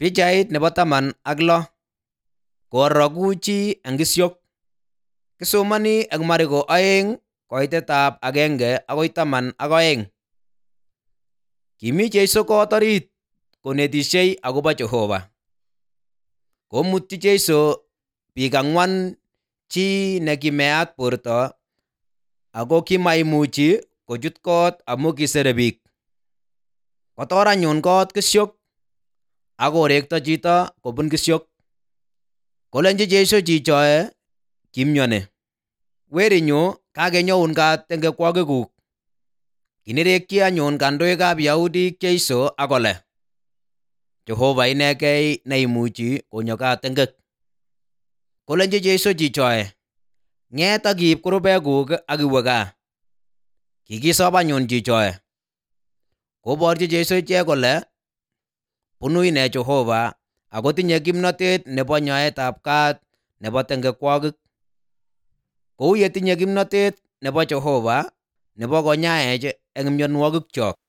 Pichait nebo 16. Korogu chi eng kisyok. Kisomani eng Marko 2 koitetab 1 akoi 12. Kimi Jeiso kot orit konetishei akobo Jehova. Komutyi Jeiso biik 4 chi nekimeat borto ako kimaimuchi kochut kot amu kisere biik. Kotor anyun kot kisyok akorekto chito kobun kisyok. Kolenji Jeiso chichoe kimyoni, "Werinyu, kakenyoun kat tengekwokikuk." Kinerekyi anyun kandoikab Yahudik Jeiso akole, Jehova inekei neimuchi konyo kat tengek. Kolenji Jeiso chichoe, "Ng'et akiib kurubekuk akiwe gaa." Kikisop anyun chichoe. Koborchi Jeiso ichek kole bunu ine Jehova akotinye kimnotet nebo nyoetab kat nebo tengekwokik. Kou yetinye kimnotet nebo Jehova nebo konyaech eng mionwogikchok.